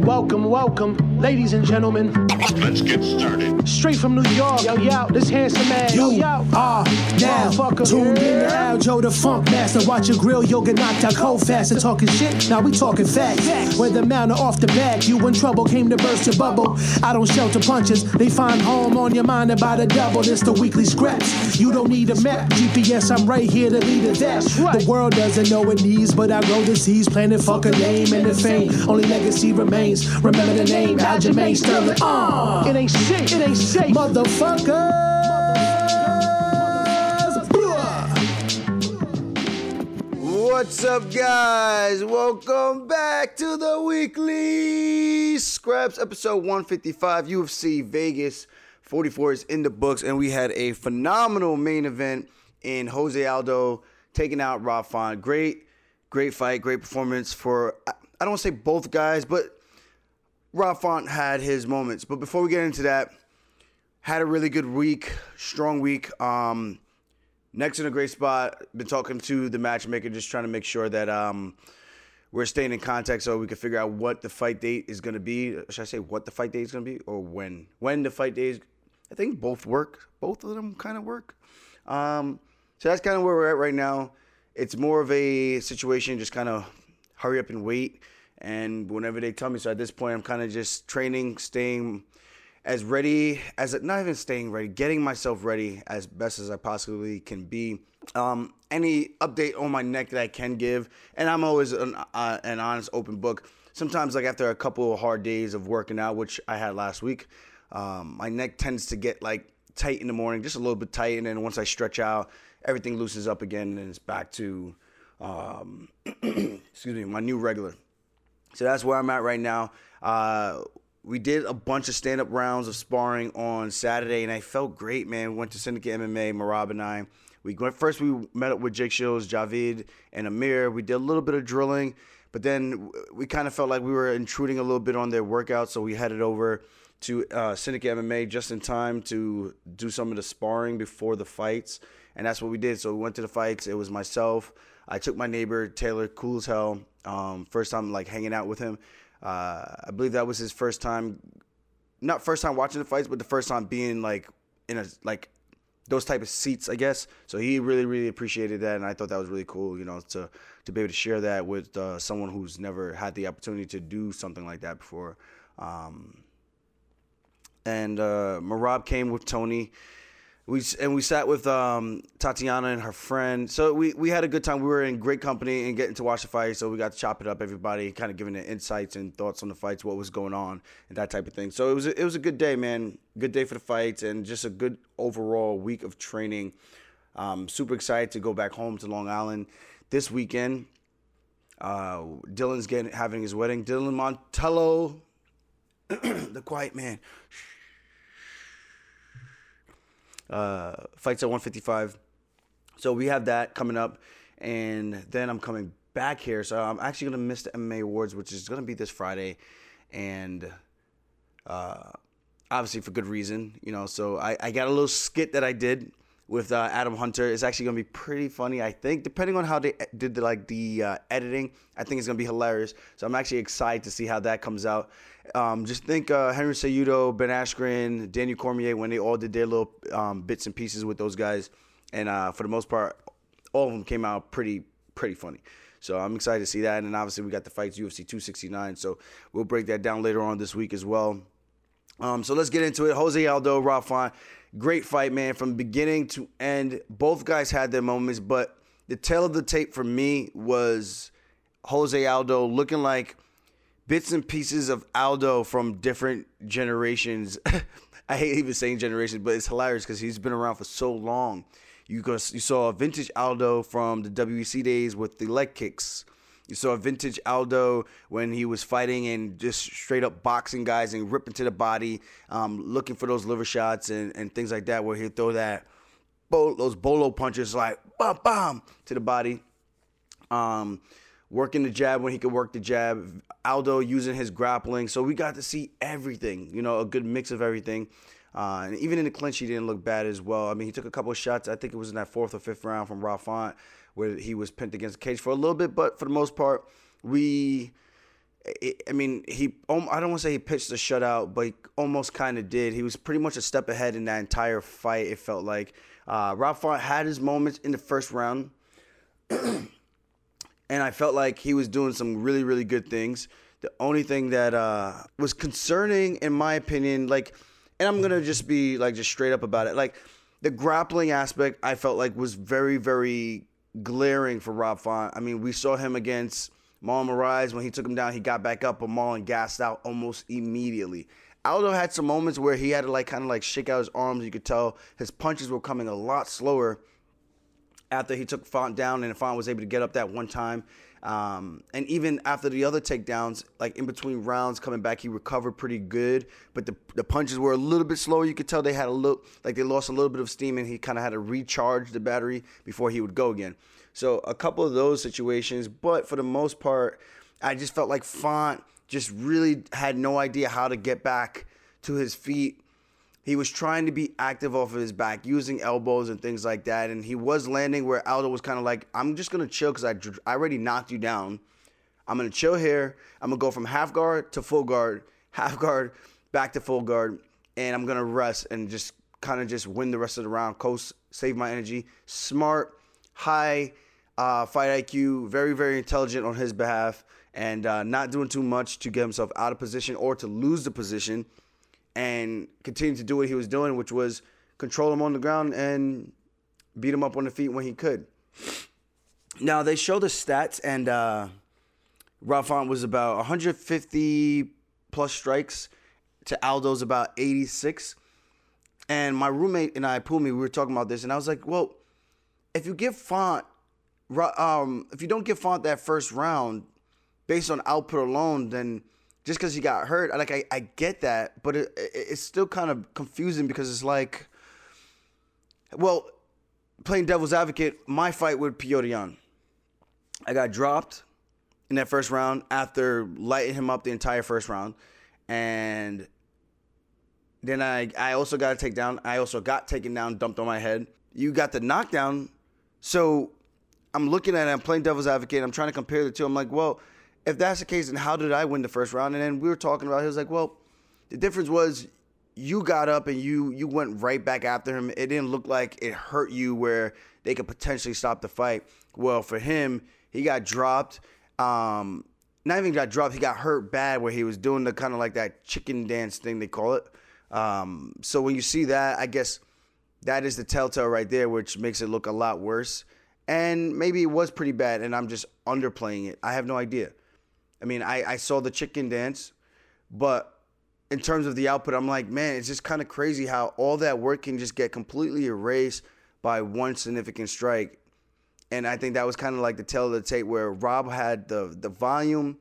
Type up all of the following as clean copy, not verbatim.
Welcome, ladies and gentlemen. Let's get started. Straight from New York, yo, this handsome man, You are now tuned in to Aljo, the Funk Master. Watch your grill, you'll get knocked out cold fast. And talking shit, now we talking facts. Whether mount or off the back, you in trouble, came to burst your bubble. I don't shelter punches, they find home on your mind about a double. This the weekly scraps. You don't need a map, GPS, I'm right here to lead it. That's right. The world doesn't know it needs, but I grow the seeds, planted fuck a name and the fame. Only legacy remains. Remember the name, Aljamain Sterling. It ain't shit, motherfuckers. What's up, guys? Welcome back to the Weekly Scraps, episode 155. UFC Vegas 44 is in the books, and we had a phenomenal main event in Jose Aldo taking out Rob Font. Great fight, great performance for, I don't want to say both guys, but Rob Font had his moments. But before we get into that, had a really good week, strong week. Next in a great spot. Been talking to the matchmaker, just trying to make sure that we're staying in contact so we can figure out what the fight date is going to be. Should I say what the fight date is going to be, or when? When the fight date is? I think both work. Both of them kind of work. So that's kind of where we're at right now. It's more of a situation, just kind of hurry up and wait. And whenever they tell me, so at this point, I'm kind of just training, staying as ready as, not even staying ready, getting myself ready as best as I possibly can be. Any update on my neck that I can give, and I'm always an honest, open book. Sometimes, like after a couple of hard days of working out, which I had last week, my neck tends to get like tight in the morning, just a little bit tight, and then once I stretch out, everything loosens up again, and it's back to, my new regular. So that's where I'm at right now. We did a bunch of stand-up rounds of sparring on Saturday, and I felt great, man. We went to Syndicate MMA, Merab and I. We met up with Jake Shields, Javid, and Amir. We did a little bit of drilling, but then we kind of felt like we were intruding a little bit on their workout, so we headed over to Syndicate MMA just in time to do some of the sparring before the fights, and that's what we did. So we went to the fights. It was myself. I took my neighbor, Taylor, cool as hell. First time like hanging out with him. I believe that was his first time, not first time watching the fights, but the first time being like in a like those type of seats, I guess. So he really appreciated that, and I thought that was really cool, to be able to share that with someone who's never had the opportunity to do something like that before. And Merab came with Tony. We sat with Tatiana and her friend. So we had a good time. We were in great company and getting to watch the fight. So we got to chop it up, everybody, kind of giving their insights and thoughts on the fights, what was going on, and that type of thing. So it was a good day, man. Good day for the fights and just a good overall week of training. Super excited to go back home to Long Island this weekend. Dylan's having his wedding. Dylan Montello, the quiet man. Fights at 155. So we have that coming up, and then I'm coming back here. So I'm actually going to miss the MMA Awards, which is going to be this Friday, and obviously for good reason, So I got a little skit that I did with Adam Hunter. It's actually going to be pretty funny, I think, depending on how they did the editing. I think it's going to be hilarious. So I'm actually excited to see how that comes out. Just think Henry Cejudo, Ben Askren, Daniel Cormier, when they all did their little bits and pieces with those guys. And for the most part, all of them came out pretty funny. So I'm excited to see that. And then obviously we got the fights, UFC 269. So we'll break that down later on this week as well. So let's get into it. Jose Aldo, Rob Font. Great fight, man, from beginning to end. Both guys had their moments, but the tail of the tape for me was Jose Aldo looking like bits and pieces of Aldo from different generations. I hate even saying generations, but it's hilarious because he's been around for so long. You saw a vintage Aldo from the WEC days with the leg kicks. You saw a vintage Aldo when he was fighting and just straight up boxing guys and ripping to the body, looking for those liver shots and things like that, where he'd throw those bolo punches like bam, bam to the body. Working the jab when he could work the jab. Aldo using his grappling. So we got to see everything, a good mix of everything. And even in the clinch, he didn't look bad as well. I mean, he took a couple of shots. I think it was in that fourth or fifth round from Rob Font, where he was pinned against the cage for a little bit. But for the most part, I mean, I don't want to say he pitched a shutout, but he almost kind of did. He was pretty much a step ahead in that entire fight, it felt like. Rob Font had his moments in the first round, and I felt like he was doing some really, really good things. The only thing that was concerning, in my opinion, like, and I'm going to just be, like, just straight up about it, like, the grappling aspect, I felt like was very, very glaring for Rob Font. I mean, we saw him against Marlon Moraes. When he took him down, he got back up, but Marlon gassed out almost immediately. Aldo had some moments where he had to like kind of like shake out his arms. You could tell his punches were coming a lot slower after he took Font down, and Font was able to get up that one time. And even after the other takedowns, like in between rounds coming back, he recovered pretty good. But the punches were a little bit slower. You could tell they had they lost a little bit of steam, and he kind of had to recharge the battery before he would go again. So a couple of those situations, but for the most part, I just felt like Font just really had no idea how to get back to his feet. He was trying to be active off of his back, using elbows and things like that, and he was landing where Aldo was kind of like, I'm just going to chill because I already knocked you down. I'm going to chill here. I'm going to go from half guard to full guard, half guard, back to full guard, and I'm going to rest and just kind of just win the rest of the round, coast, save my energy. Smart, high fight IQ, very, very intelligent on his behalf, and not doing too much to get himself out of position or to lose the position, and continue to do what he was doing, which was control him on the ground and beat him up on the feet when he could. Now, they show the stats, and Rob Font was about 150-plus strikes to Aldo's about 86. And my roommate and I, Pumi, we were talking about this, and I was like, well, if you don't give Font that first round based on output alone, then just because he got hurt, I get that, but it's still kind of confusing because it's like, well, playing devil's advocate, my fight with Petr Yan, I got dropped in that first round after lighting him up the entire first round, and then I also got a takedown. I also got taken down, dumped on my head. You got the knockdown, so I'm looking at it, I'm playing devil's advocate, I'm trying to compare the two. I'm like, well, if that's the case, then how did I win the first round? And then we were talking about it. He was like, well, the difference was you got up and you went right back after him. It didn't look like it hurt you where they could potentially stop the fight. Well, for him, he got dropped. Not even got dropped. He got hurt bad where he was doing the kind of like that chicken dance thing, they call it. So when you see that, I guess that is the telltale right there, which makes it look a lot worse. And maybe it was pretty bad, and I'm just underplaying it. I have no idea. I mean, I saw the chicken dance, but in terms of the output, I'm like, man, it's just kind of crazy how all that work can just get completely erased by one significant strike. And I think that was kind of like the tale of the tape where Rob had the volume,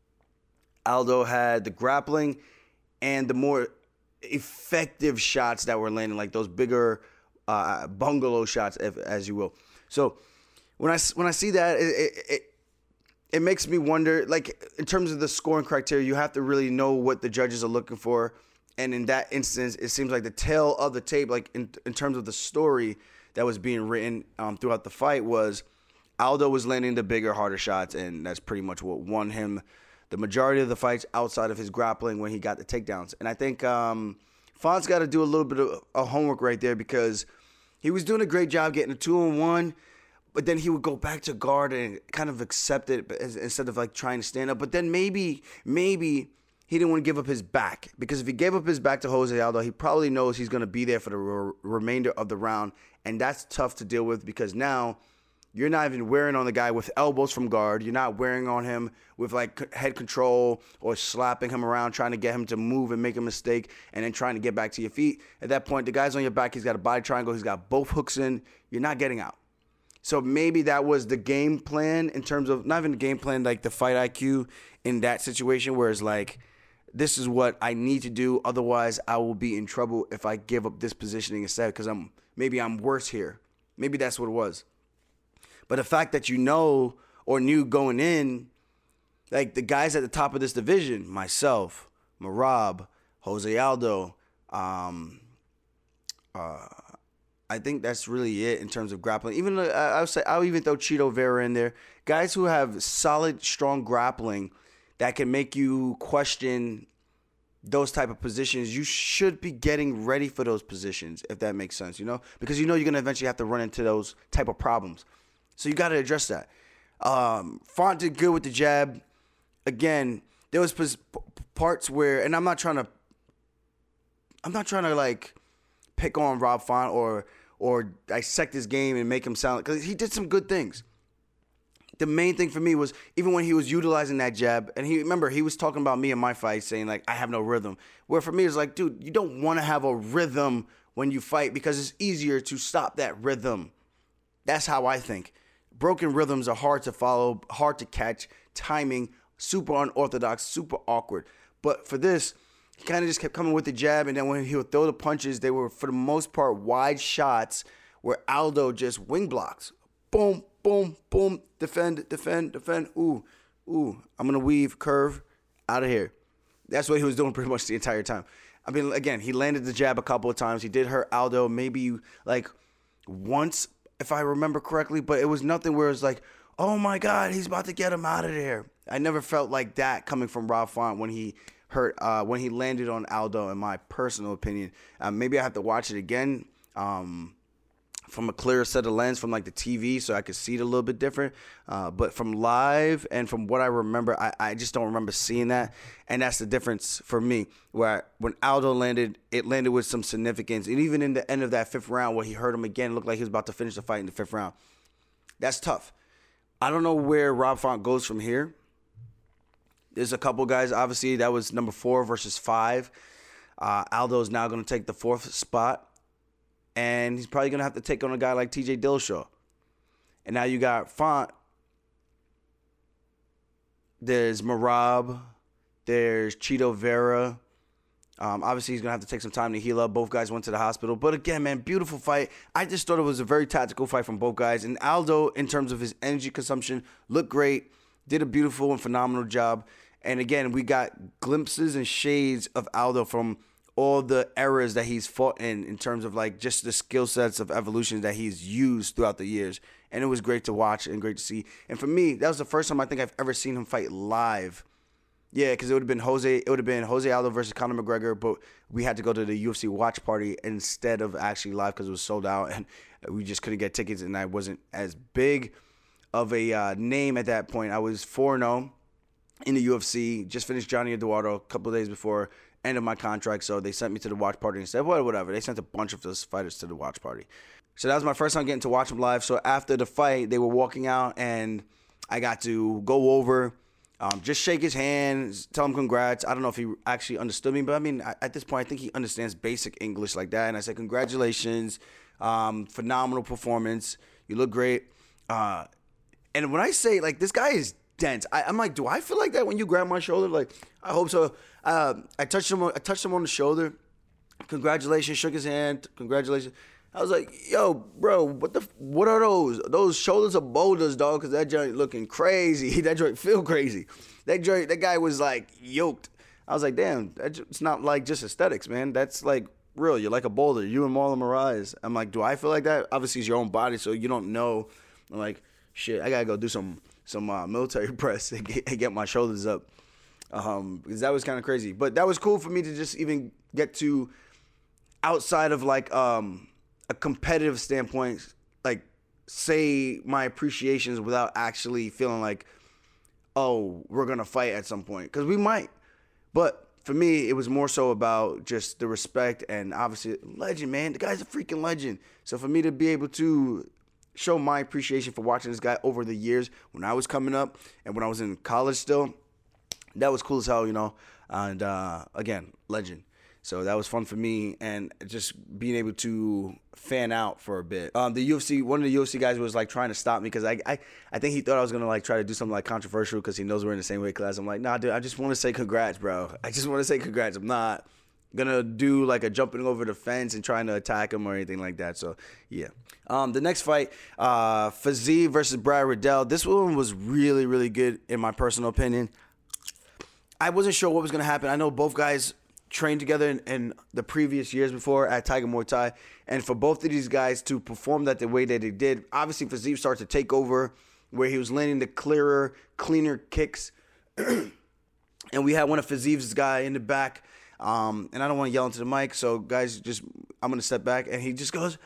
Aldo had the grappling, and the more effective shots that were landing, like those bigger bungalow shots, as you will. So when I see that, it makes me wonder, like, in terms of the scoring criteria, you have to really know what the judges are looking for. And in that instance, it seems like the tale of the tape, like in terms of the story that was being written throughout the fight, was Aldo was landing the bigger, harder shots, and that's pretty much what won him the majority of the fights outside of his grappling when he got the takedowns. And I think Font's got to do a little bit of homework right there, because he was doing a great job getting a 2-on-1, but then he would go back to guard and kind of accept it instead of like trying to stand up. But then maybe he didn't want to give up his back, because if he gave up his back to Jose Aldo, he probably knows he's going to be there for the remainder of the round. And that's tough to deal with, because now you're not even wearing on the guy with elbows from guard. You're not wearing on him with like head control or slapping him around, trying to get him to move and make a mistake and then trying to get back to your feet. At that point, the guy's on your back. He's got a body triangle. He's got both hooks in. You're not getting out. So maybe that was the game plan in terms of, not even the game plan, like the fight IQ in that situation, where it's like, this is what I need to do. Otherwise, I will be in trouble if I give up this positioning instead, because I'm worse here. Maybe that's what it was. But the fact that you know or knew going in, like the guys at the top of this division, myself, Merab, Jose Aldo, I think that's really it in terms of grappling. Even I'll even throw Chito Vera in there. Guys who have solid, strong grappling that can make you question those type of positions, you should be getting ready for those positions, if that makes sense, because you're going to eventually have to run into those type of problems. So you got to address that. Font did good with the jab. Again, there was parts where, and I'm not trying to like pick on Rob Font or dissect his game and make him sound, because he did some good things. The main thing for me was, even when he was utilizing that jab, and he was talking about me in my fight, saying like, I have no rhythm. Where for me, it's like, dude, you don't want to have a rhythm when you fight, because it's easier to stop that rhythm. That's how I think. Broken rhythms are hard to follow, hard to catch, timing, super unorthodox, super awkward. But for this, he kind of just kept coming with the jab, and then when he would throw the punches, they were, for the most part, wide shots where Aldo just wing blocks. Boom, boom, boom, defend. Ooh, I'm going to weave, curve, out of here. That's what he was doing pretty much the entire time. I mean, again, he landed the jab a couple of times. He did hurt Aldo maybe like once, if I remember correctly, but it was nothing where it was like, oh my God, he's about to get him out of there. I never felt like that coming from Rob Font when he when he landed on Aldo, in my personal opinion. Maybe I have to watch it again from a clearer set of lens from like the TV, so I could see it a little bit different. But from live and from what I remember, I just don't remember seeing that. And that's the difference for me, where when Aldo landed, it landed with some significance. And even in the end of that fifth round where he hurt him again, it looked like he was about to finish the fight in the fifth round. That's tough. I don't know where Rob Font goes from here. There's a couple guys, obviously, that was number 4 versus 5. Aldo's now going to take the 4th spot. And he's probably going to have to take on a guy like TJ Dillashaw. And now you got Font. There's Merab. There's Chito Vera. Obviously, he's going to have to take some time to heal up. Both guys went to the hospital. But again, man, beautiful fight. I just thought it was a very tactical fight from both guys. And Aldo, in terms of his energy consumption, looked great. Did a beautiful and phenomenal job. And again, we got glimpses and shades of Aldo from all the eras that he's fought in terms of like just the skill sets of evolution that he's used throughout the years. And it was great to watch and great to see. And for me, that was the first time I think I've ever seen him fight live. Yeah, because it would have been Jose Aldo versus Conor McGregor, but we had to go to the UFC watch party instead of actually live because it was sold out and we just couldn't get tickets, and I wasn't as big of a name at that point. I was 4-0 in the UFC, just finished Johnny Eduardo a couple of days before end of my contract, so they sent me to the watch party and said, whatever. They sent a bunch of those fighters to the watch party. So that was my first time getting to watch them live. So after the fight, they were walking out, and I got to go over, just shake his hand, tell him congrats. I don't know if he actually understood me, but I mean, at this point, I think he understands basic English like that. And I said, congratulations, phenomenal performance. You look great. And when I say, like, this guy is dense, I'm like, do I feel like that when you grab my shoulder? Like, I hope so. I touched him on the shoulder. Congratulations. Shook his hand. Congratulations. I was like, yo, bro, what are those? Those shoulders are boulders, dog, because that joint looking crazy. That joint feel crazy. That guy was, like, yoked. I was like, damn, it's not, like, just aesthetics, man. That's, like, real. You're like a boulder. You and Marlon Moraes. I'm like, do I feel like that? Obviously, it's your own body, so you don't know. I'm like, shit, I got to go do some military press and get my shoulders up. Because that was kind of crazy. But that was cool for me to just even get to, outside of, like, a competitive standpoint, like, say my appreciations without actually feeling like, oh, we're going to fight at some point. Because we might. But for me, it was more so about just the respect and obviously legend, man. The guy's a freaking legend. So for me to be able to show my appreciation for watching this guy over the years when I was coming up and when I was in college still, that was cool as hell, you know. And again, legend. So that was fun for me, and just being able to fan out for a bit. One of the UFC guys was like trying to stop me because I think he thought I was gonna like try to do something like controversial because he knows we're in the same weight class. I'm like, nah, dude, I just want to say congrats, bro. I just want to say congrats. I'm not gonna do like a jumping over the fence and trying to attack him or anything like that. So yeah. The next fight, Fiziev versus Brad Riddell. This one was really, really good in my personal opinion. I wasn't sure what was gonna happen. I know both guys trained together in the previous years before at Tiger Muay Thai, and for both of these guys to perform that the way that they did, obviously Fiziev started to take over where he was landing the cleaner kicks And we had one of Fiziv's guy in the back. And I don't want to yell into the mic, so guys, I'm going to step back. And he just goes,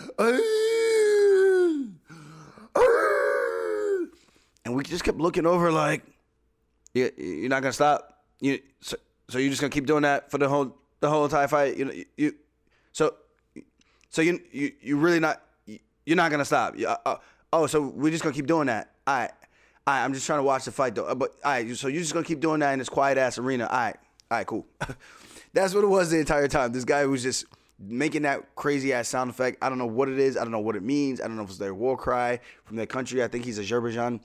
and we just kept looking over like, you're not going to stop? So you're just going to keep doing that for the whole entire fight? So you really not, you're not going to stop? So we're just going to keep doing that? All right, I'm just trying to watch the fight, though. But, all right, so you're just going to keep doing that in this quiet-ass arena? All right, cool. That's what it was the entire time. This guy was just making that crazy-ass sound effect. I don't know what it is. I don't know what it means. I don't know if it's their war cry from their country. I think he's Azerbaijan,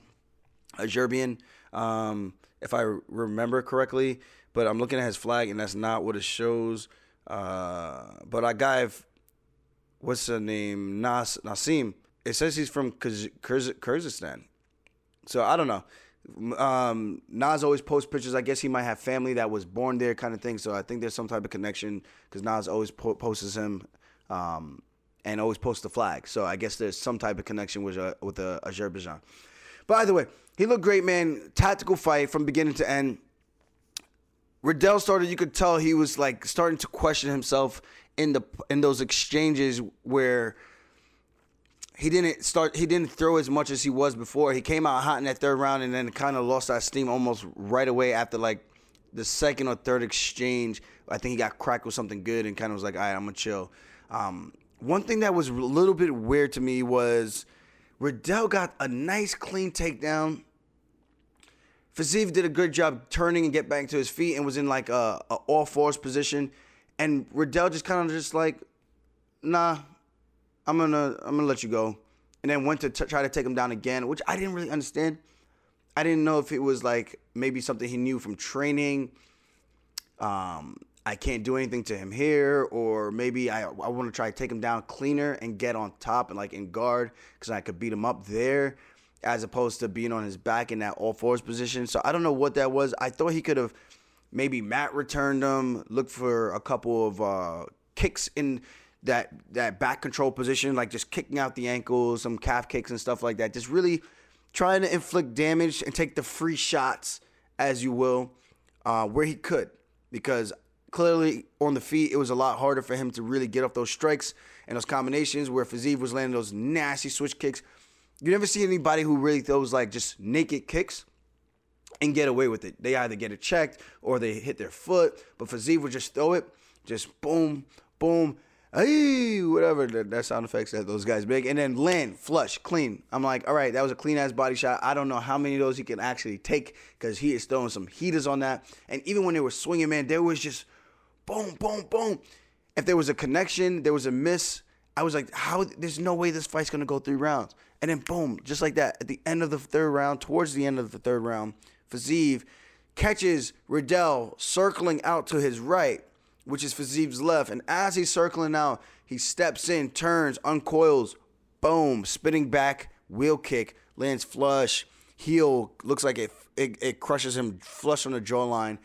if I remember correctly. But I'm looking at his flag, and that's not what it shows. But our guy, what's the name? Nasim. It says he's from Kyrgyzstan. So I don't know. Nas always posts pictures. I guess he might have family that was born there, kind of thing. So I think there's some type of connection because Nas always posts him, and always posts the flag. So I guess there's some type of connection with Azerbaijan. By the way, he looked great, man. Tactical fight from beginning to end. Riddell started. You could tell he was like starting to question himself in those exchanges where he didn't throw as much as he was before. He came out hot in that third round and then kind of lost that steam almost right away after like the second or third exchange. I think he got cracked with something good and kind of was like, all right, I'm going to chill. One thing that was a little bit weird to me was Riddell got a nice clean takedown. Fiziev did a good job turning and get back to his feet and was in like a all fours position. And Riddell just kind of just like, nah, I'm gonna let you go, and then went to try to take him down again, which I didn't really understand. I didn't know if it was like maybe something he knew from training. I can't do anything to him here, or maybe I want to try to take him down cleaner and get on top and like in guard because I could beat him up there, as opposed to being on his back in that all fours position. So I don't know what that was. I thought he could have maybe mat returned him, looked for a couple of kicks in that back control position, like just kicking out the ankles, some calf kicks and stuff like that. Just really trying to inflict damage and take the free shots, as you will, where he could. Because clearly on the feet, it was a lot harder for him to really get off those strikes and those combinations where Fiziev was landing those nasty switch kicks. You never see anybody who really throws like just naked kicks and get away with it. They either get it checked or they hit their foot, but Fiziev would just throw it, just boom, boom, hey, whatever that sound effects that those guys make, and then land, flush, clean. I'm like, all right, that was a clean-ass body shot. I don't know how many of those he can actually take because he is throwing some heaters on that. And even when they were swinging, man, there was just boom, boom, boom. If there was a connection, there was a miss, I was like, there's no way this fight's going to go 3 rounds. And then boom, just like that, at the end of the third round, towards the end of the third round, Fiziev catches Riddell circling out to his right, which is Fiziev's left. And as he's circling out, he steps in, turns, uncoils, boom, spinning back, wheel kick, lands flush, heel, looks like it crushes him flush on the jawline.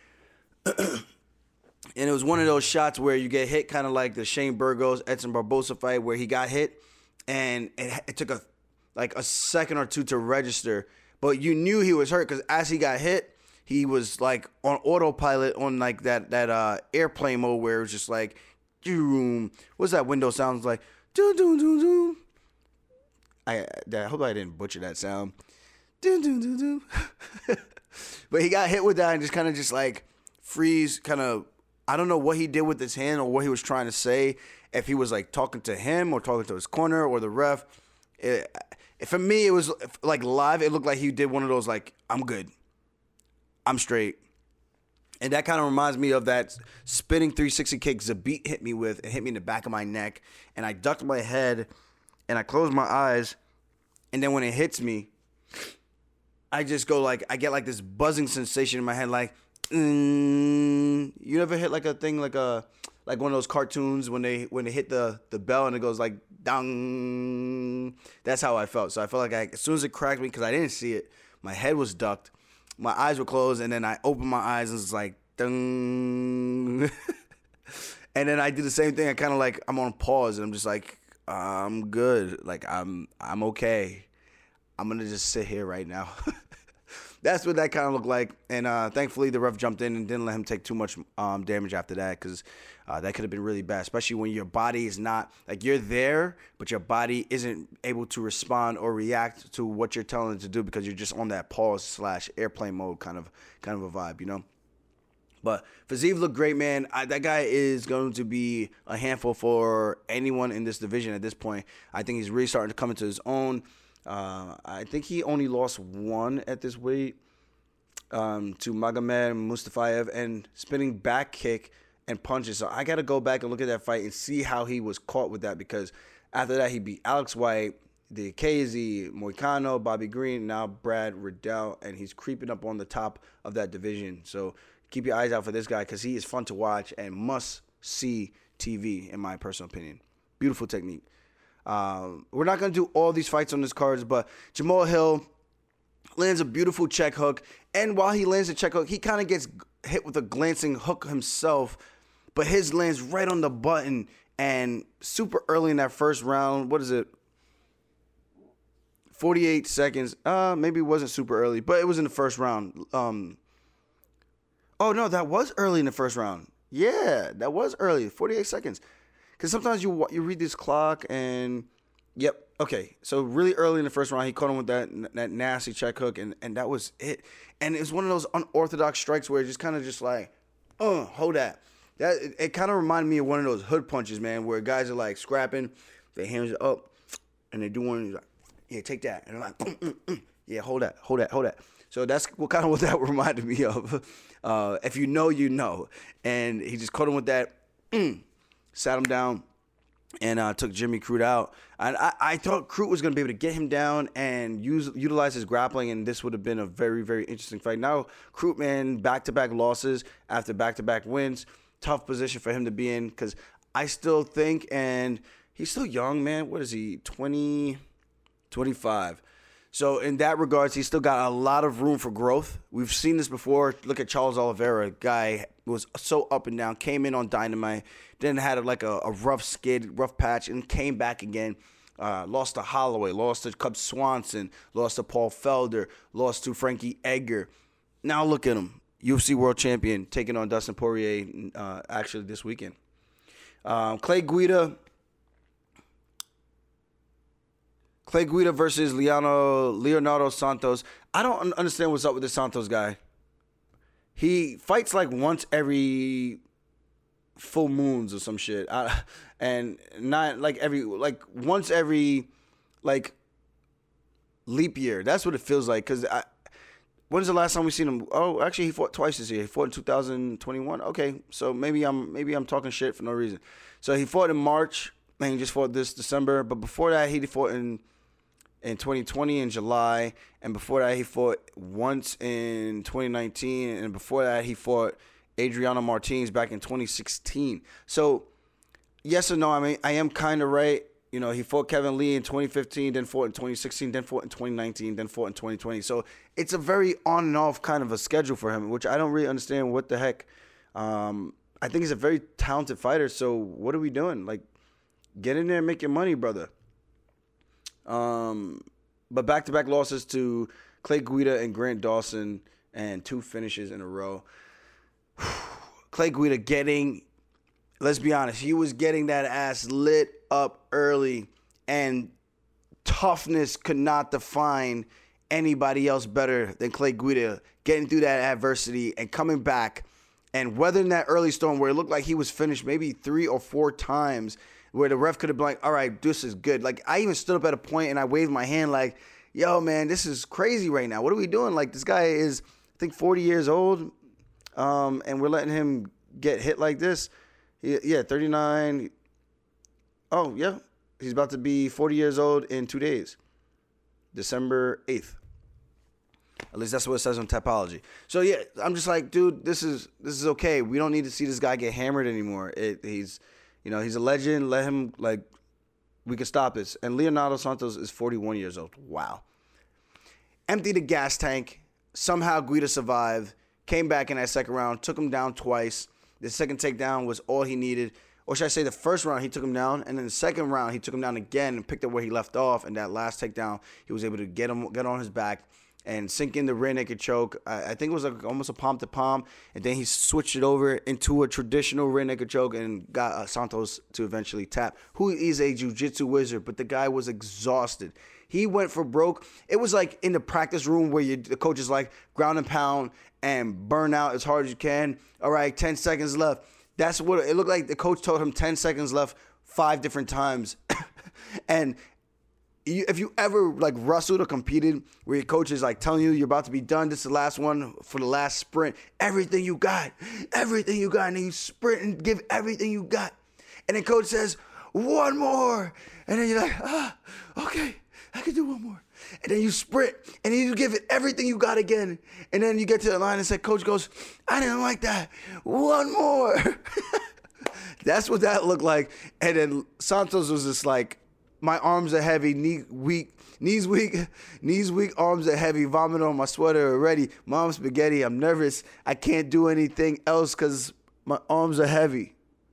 And it was one of those shots where you get hit kind of like the Shane Burgos, Edson Barbosa fight where he got hit and it took a second or two to register. But you knew he was hurt because as he got hit, he was like on autopilot on like that airplane mode where it was just like, doom. What's that window sounds like? Doom, doom, doom, doom. I hope I didn't butcher that sound. Doom, doom, doom, doom. But he got hit with that and just kind of just like freeze, kind of. I don't know what he did with his hand or what he was trying to say. If he was like talking to him or talking to his corner or the ref. For me, it was like live. It looked like he did one of those like, I'm good. I'm straight. And that kind of reminds me of that spinning 360 kick Zabit hit me with. It hit me in the back of my neck. And I ducked my head and I closed my eyes. And then when it hits me, I just go like, I get like this buzzing sensation in my head like, you never hit like a thing like one of those cartoons when they hit the bell and it goes like dong. That's how I felt. So I felt like as soon as it cracked me, because I didn't see it, my head was ducked, my eyes were closed, and then I opened my eyes and it's like dong. And then I did the same thing. I kind of like I'm on pause and I'm just like I'm good. Like I'm okay. I'm gonna just sit here right now. that's what that kind of looked like. And thankfully, the ref jumped in and didn't let him take too much damage after that, because that could have been really bad, especially when your body is not, like, you're there, but your body isn't able to respond or react to what you're telling it to do because you're just on that pause/airplane mode kind of a vibe, you know? But Fiziev looked great, man. That guy is going to be a handful for anyone in this division at this point. I think he's really starting to come into his own. I think he only lost one at this weight to Magomed Mustafayev, and spinning back kick and punches. So I got to go back and look at that fight and see how he was caught with that, because after that he beat Alex White, the KZ, Moicano, Bobby Green, now Brad Riddell, and he's creeping up on the top of that division. So keep your eyes out for this guy, because he is fun to watch and must-see TV, in my personal opinion. Beautiful technique. We're not going to do all these fights on this cards, but Jamahal Hill lands a beautiful check hook. And while he lands the check hook, he kind of gets hit with a glancing hook himself, but his lands right on the button and super early in that first round. What is it? 48 seconds. Maybe it wasn't super early, but it was in the first round. Oh, no, that was early in the first round. Yeah, that was early, 48 seconds. Because sometimes you read this clock and, yep, okay. So really early in the first round, he caught him with that nasty check hook, and that was it. And it was one of those unorthodox strikes where it just kind of just like, hold that. It kind of reminded me of one of those hood punches, man, where guys are like scrapping, their hands are up, and they do one, like, yeah, take that. And they're like, yeah, hold that. So that's what that reminded me of. If you know, you know. And he just caught him with that, sat him down, and took Jimmy Crute out. And I thought Crute was going to be able to get him down and utilize his grappling, and this would have been a very, very interesting fight. Now, Crute, man, back-to-back losses after back-to-back wins. Tough position for him to be in, because I still think, and he's still young, man. What is he, 25. So in that regards, he's still got a lot of room for growth. We've seen this before. Look at Charles Oliveira. Guy was so up and down, came in on Dynamite, then had a rough patch, and came back again. Lost to Holloway, lost to Cub Swanson, lost to Paul Felder, lost to Frankie Edgar. Now look at him, UFC World Champion, taking on Dustin Poirier actually this weekend. Clay Guida versus Leonardo Santos. I don't understand what's up with this Santos guy. He fights like once every full moons or some shit. And not like once every leap year. That's what it feels like. Because when's the last time we seen him? Oh, actually, he fought twice this year. He fought in 2021. Okay, so maybe I'm talking shit for no reason. So he fought in March, and he just fought this December. But before that, he fought in 2020 in July, and before that he fought once in 2019, and before that he fought Adriano Martins back in 2016. So yes or no, I mean, I am kind of right. You know, he fought Kevin Lee in 2015, then fought in 2016, then fought in 2019, then fought in 2020. So it's a very on and off kind of a schedule for him, which I don't really understand what the heck. I think he's a very talented fighter, so what are we doing? Like, get in there and make your money, brother. But back-to-back losses to Clay Guida and Grant Dawson, and 2 finishes in a row. Clay Guida let's be honest, he was getting that ass lit up early, and toughness could not define anybody else better than Clay Guida, getting through that adversity and coming back and weathering that early storm where it looked like he was finished maybe 3 or 4 times, where the ref could have been like, all right, this is good. Like, I even stood up at a point and I waved my hand like, yo, man, this is crazy right now. What are we doing? Like, this guy is, I think, 40 years old, and we're letting him get hit like this. 39. Oh, yeah. He's about to be 40 years old in 2 days, December 8th. At least that's what it says on Tapology. So, yeah, I'm just like, dude, this is okay. We don't need to see this guy get hammered anymore. He's a legend. Let him, we can stop this. And Leonardo Santos is 41 years old. Wow. Empty the gas tank. Somehow Guida survived. Came back in that second round. Took him down twice. The second takedown was all he needed. Or should I say the first round he took him down. And then the second round he took him down again and picked up where he left off. And that last takedown, he was able to get on his back and sink in the rear naked choke. I think it was like almost a palm to palm, and then he switched it over into a traditional rear naked choke and got Santos to eventually tap, who is a jiu-jitsu wizard, but the guy was exhausted. He went for broke. It was like in the practice room where the coach is like ground and pound and burn out as hard as you can. All right, 10 seconds left. That's what it looked like. The coach told him 10 seconds left 5 different times. And if you ever like wrestled or competed where your coach is like telling you you're about to be done, this is the last one for the last sprint, everything you got, and then you sprint and give everything you got. And then coach says, one more. And then you're like, okay, I can do one more. And then you sprint, and then you give it everything you got again. And then you get to the line and say, coach goes, I didn't like that. One more. That's what that looked like. And then Santos was just like, my arms are heavy, knees weak, arms are heavy, vomit on my sweater already. Mom, spaghetti, I'm nervous. I can't do anything else because my arms are heavy.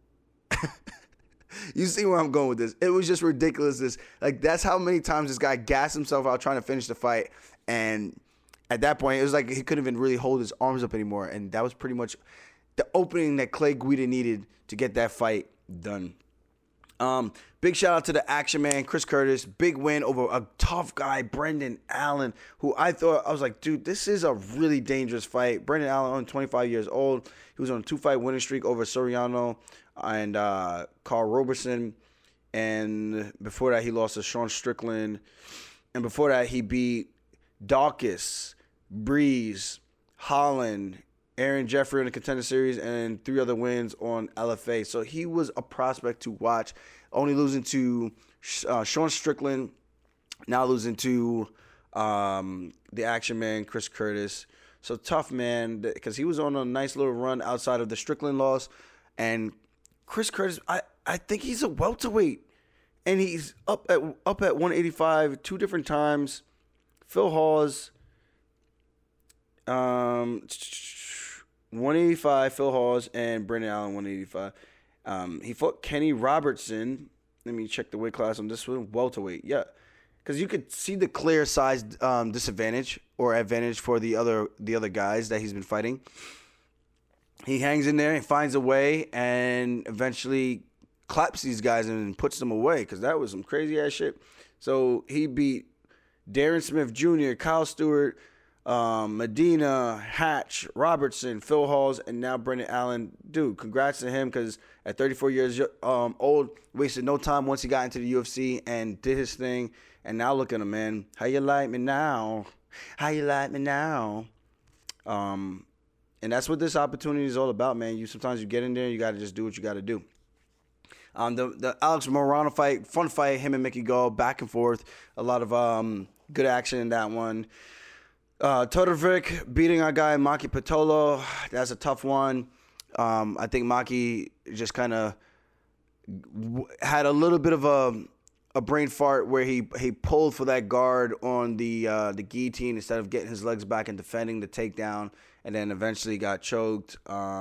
You see where I'm going with this. It was just ridiculous. Like, that's how many times this guy gassed himself out trying to finish the fight. And at that point, it was like he couldn't even really hold his arms up anymore. And that was pretty much the opening that Clay Guida needed to get that fight done. Big shout out to the action man, Chris Curtis. Big win over a tough guy, Brendan Allen, who I was like, dude, this is a really dangerous fight. Brendan Allen, only 25 years old. He was on a 2-fight winning streak over Soriano and Carl Roberson. And before that, he lost to Sean Strickland. And before that, he beat Dawkins, Breeze, Holland, Aaron Jeffrey in the Contender Series, and 3 other wins on LFA. So he was a prospect to watch, only losing to Sean Strickland, now losing to the action man, Chris Curtis. So tough, man, because he was on a nice little run outside of the Strickland loss. And Chris Curtis, I think he's a welterweight, and he's up at 185 2 different times. Phil Hawes, 185, Phil Hawes, and Brendan Allen, 185. He fought Kenny Robertson. Let me check the weight class on this one. Welterweight, yeah. Because you could see the clear size disadvantage or advantage for the other guys that he's been fighting. He hangs in there and finds a way and eventually claps these guys and puts them away because that was some crazy-ass shit. So he beat Darren Smith Jr., Kyle Stewart, Medina, Hatch, Robertson, Phil Hawes, and now Brendan Allen. Dude, congrats to him because at 34 years old, wasted no time once he got into the UFC and did his thing. And now look at him, man. How you like me now? How you like me now? And that's what this opportunity is all about, man. Sometimes you get in there, you got to just do what you got to do. The Alex Morano fight, fun fight, him and Mickey Gall, back and forth. A lot of good action in that one. Todorovic beating our guy Maki Pitolo. That's a tough one. I think Maki just kind of had a little bit of a brain fart where he pulled for that guard on the guillotine instead of getting his legs back and defending the takedown, and then eventually got choked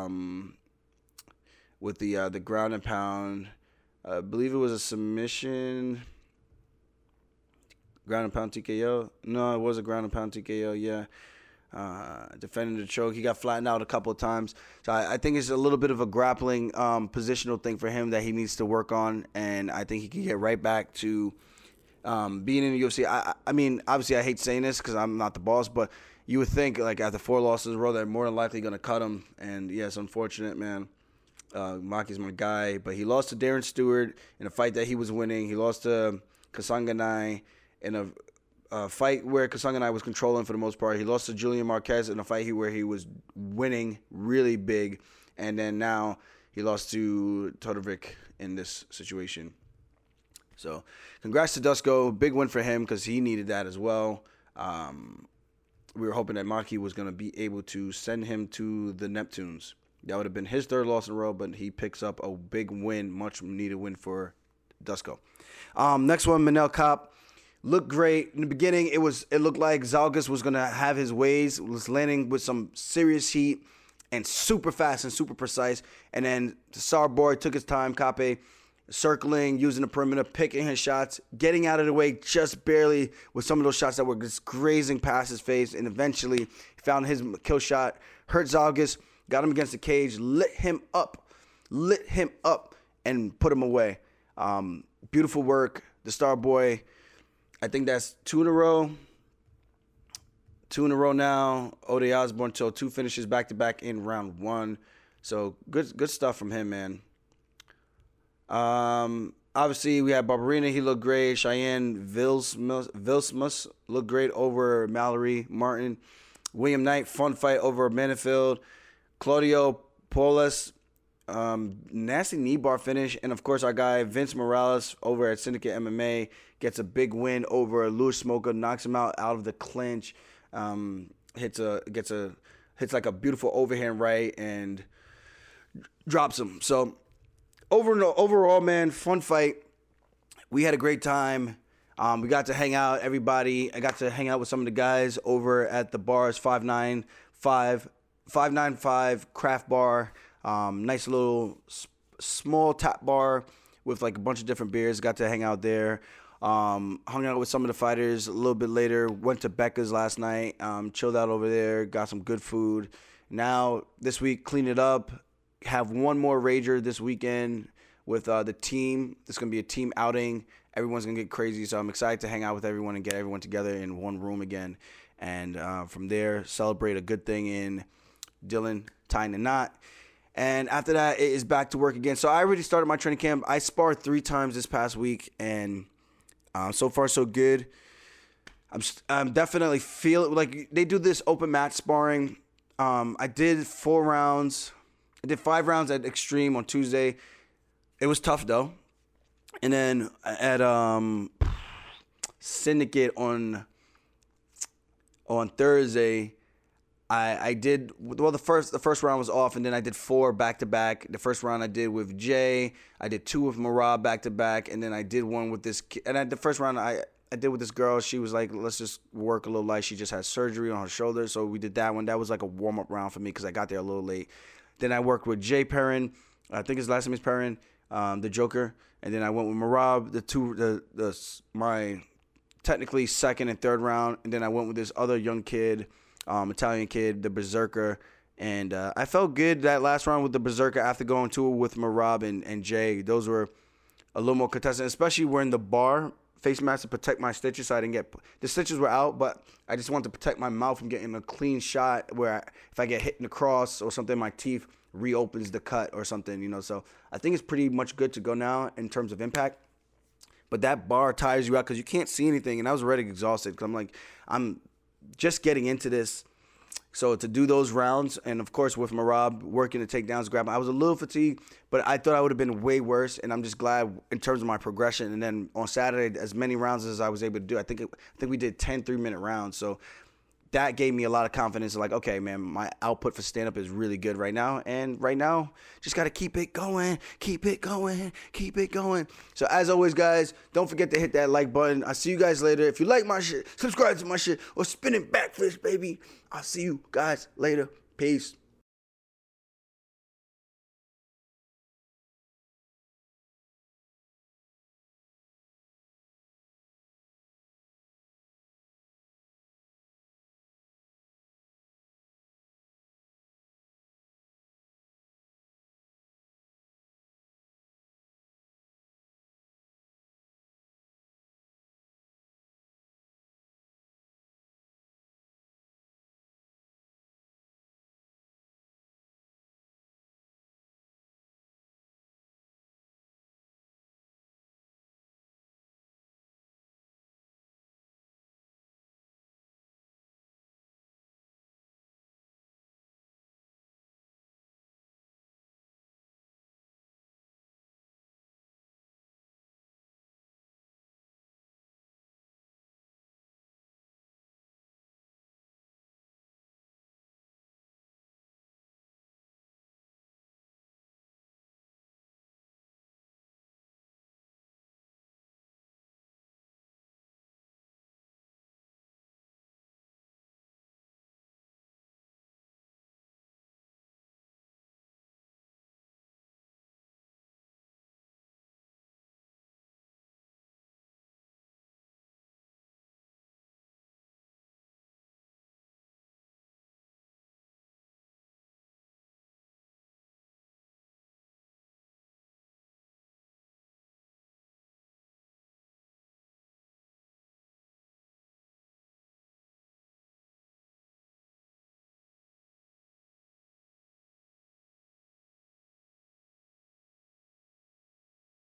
with the ground and pound. I believe it was a submission. Ground and pound TKO? No, it was a ground and pound TKO, yeah. Defending the choke. He got flattened out a couple of times. So I think it's a little bit of a grappling positional thing for him that he needs to work on, and I think he can get right back to being in the UFC. I mean, obviously I hate saying this because I'm not the boss, but you would think like after 4 losses in a row they're more than likely going to cut him, and yeah, it's unfortunate, man. Maki's my guy, but he lost to Darren Stewart in a fight that he was winning. He lost to Kasanganay in a fight where Kasanganay was controlling for the most part. He lost to Julian Marquez in a fight where he was winning really big. And then now he lost to Todorovic in this situation. So congrats to Dusko. Big win for him because he needed that as well. We were hoping that Maki was going to be able to send him to the Neptunes. That would have been his 3rd loss in a row, but he picks up a big win, much needed win for Dusko. Next one, Manel Kape. Looked great. In the beginning, it looked like Zalgas was going to have his ways, was landing with some serious heat and super fast and super precise. And then Sarboy took his time, Kape. circling, using the perimeter, picking his shots, getting out of the way just barely with some of those shots that were just grazing past his face. And eventually he found his kill shot, hurt Zalgiris, got him against the cage, lit him up, and put him away. Beautiful work. The Star Boy, I think that's 2 in a row. 2 in a row now. Ode Osbourne, so 2 finishes back-to-back in round 1. So good stuff from him, man. Obviously, we had Barberina. He looked great. Cheyenne Vilsmus looked great over Mallory Martin. William Knight, fun fight over Manifield. Claudio Polis, nasty knee bar finish. And, of course, our guy Vince Morales over at Syndicate MMA gets a big win over Louis Smoker, knocks him out of the clinch, hits like a beautiful overhand right and drops him. So, overall, man, fun fight. We had a great time. We got to hang out, everybody. I got to hang out with some of the guys over at the bars, 595 Craft Bar. Nice little small tap bar with like a bunch of different beers. Got to hang out there. Hung out with some of the fighters a little bit later. Went to Becca's last night. Chilled out over there. Got some good food. Now, this week, clean it up. Have one more Rager this weekend with the team. It's going to be a team outing. Everyone's going to get crazy, so I'm excited to hang out with everyone and get everyone together in one room again. And from there, celebrate a good thing in Dylan tying the knot. And after that, it is back to work again. So I already started my training camp. I sparred 3 times this past week, and so far so good. I'm definitely feeling like they do this open mat sparring. I did 4 rounds. I did 5 rounds at Extreme on Tuesday. It was tough though. And then at Syndicate on Thursday, I did the first round was off, and then I did 4 back to back. The first round I did with Jay. I did 2 with Marab back to back, and then I did 1 with this kid. And the first round I did with this girl. She was like, let's just work a little light. She just had surgery on her shoulder, so we did that one. That was like a warm up round for me because I got there a little late. Then I worked with Jay Perrin. I think his last name is Perrin, the Joker. And then I went with Marab, my technically second and third round. And then I went with this other young kid, Italian kid, the Berserker. And I felt good that last round with the Berserker after going to it with Marab and Jay. Those were a little more contested, especially wearing the bar face mask to protect my stitches so I didn't get – the stitches were out, but I just wanted to protect my mouth from getting a clean shot where if I get hit in the cross or something, my teeth reopens the cut or something, you know. So I think it's pretty much good to go now in terms of impact. But that bar tires you out because you can't see anything, and I was already exhausted because I'm just getting into this. So to do those rounds, and of course with Marab working the takedowns, I was a little fatigued, but I thought I would have been way worse, and I'm just glad in terms of my progression. And then on Saturday, as many rounds as I was able to do, I think we did 10 3-minute rounds. So that gave me a lot of confidence. Like, okay, man, my output for stand-up is really good right now. And right now, just got to keep it going, keep it going, keep it going. So as always, guys, don't forget to hit that like button. I'll see you guys later. If you like my shit, subscribe to my shit, or spinning backflips, baby. I'll see you guys later. Peace.